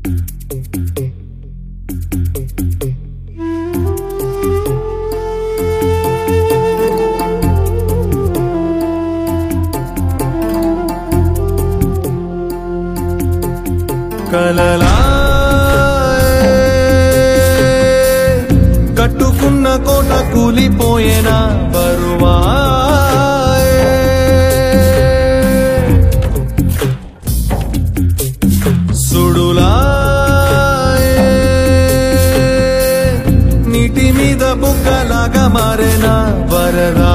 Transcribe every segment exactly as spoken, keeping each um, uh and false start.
కలలా కట్టుకున్న కోట కూలిపోయేనా బరువా సుడులా నీటి మీద బుగ్గలాగా మారేనా వరదా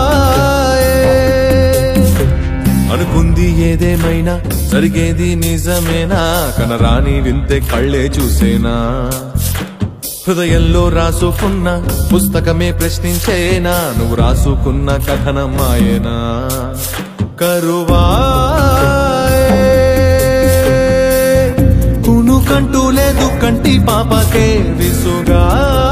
అనుకుంది ఏదేమైనా జరిగేది నిజమేనా కనరాని వింతే కళ్ళే చూసేనా హృదయంలో రాసుకున్న పుస్తకమే ప్రశ్నించేనా నువ్వు రాసుకున్న కథనమాయేనా కరువా కునుకంటూ లేదు కంటి పాపకే విసుగా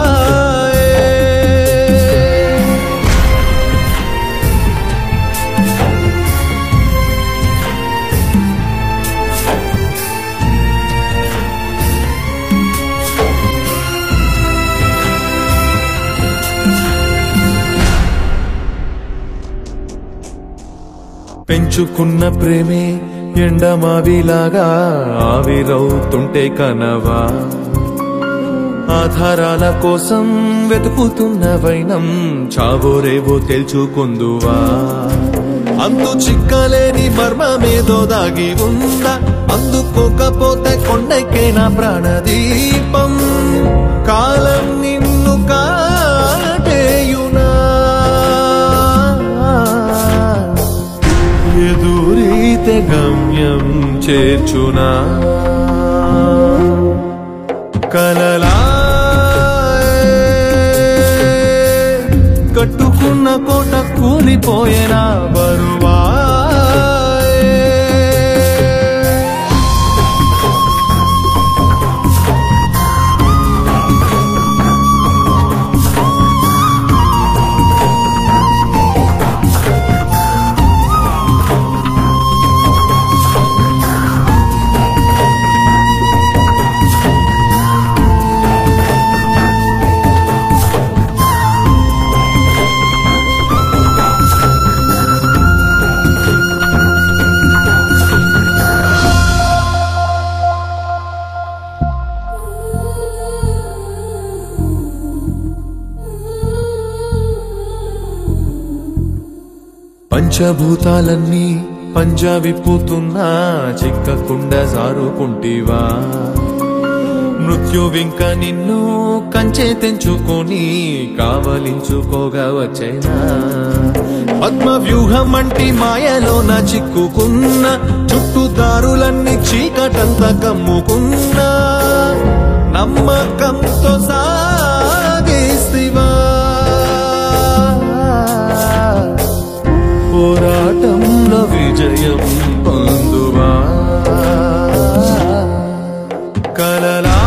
పెంచుకున్న ప్రేమే ఎండమావిలాగా ఆవిరవుతుంటే కనవా ఆధారాల కోసం వెతుకుతున్న వైనం చావోరేవో తెలుసుకుందువా అందు చిక్కలేని మర్మమేదో దాగి ఉందా అందుకోకపోతే కొండెక్కేనా ప్రాణదీపం కాలం నిన్ను కాటేయునా ఎదురీతే గమ్యం చేర్చునా కలలా కట్టుకున్న కోట కూలిపోయేనా బరువా పంచభూతాలన్నీ పంజా విప్పుతున్నా చిక్కకుండా జారుకుంటివా మృత్యువింక నిన్ను కంచె తెంచుకొని కావలించుకోగా వచ్చేనా పద్మ వ్యూహం అంటి మాయలోన చిక్కుకున్న చుట్టుదారులన్నీ చీకటంతా కమ్ముకున్నా నమ్మకంతో సాగేస్తివా పోరాటంలో విజయం పొందువా కలలా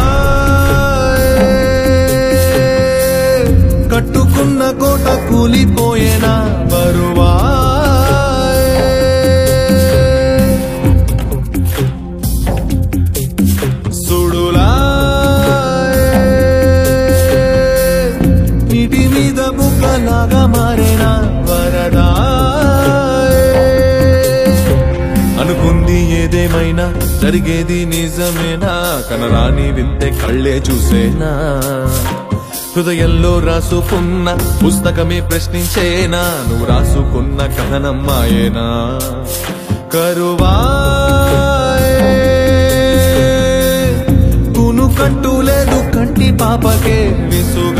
కట్టుకున్న కోట కూలిపోయేనా బరువా సుడులా నీటి మీద బుగ్గలాగా మారేనా వరదా అనుకుంది ఏదేమైనా జరిగేది నిజమేనా కనరాని వింతే కళ్ళే చూసేనా హృదయంలో రాసుకున్న పుస్తకమే ప్రశ్నించేనా నువ్వు రాసుకున్న కథనమ్మాయేనా కరువా కునుకంటూ లేదు కంటి పాపకే విసు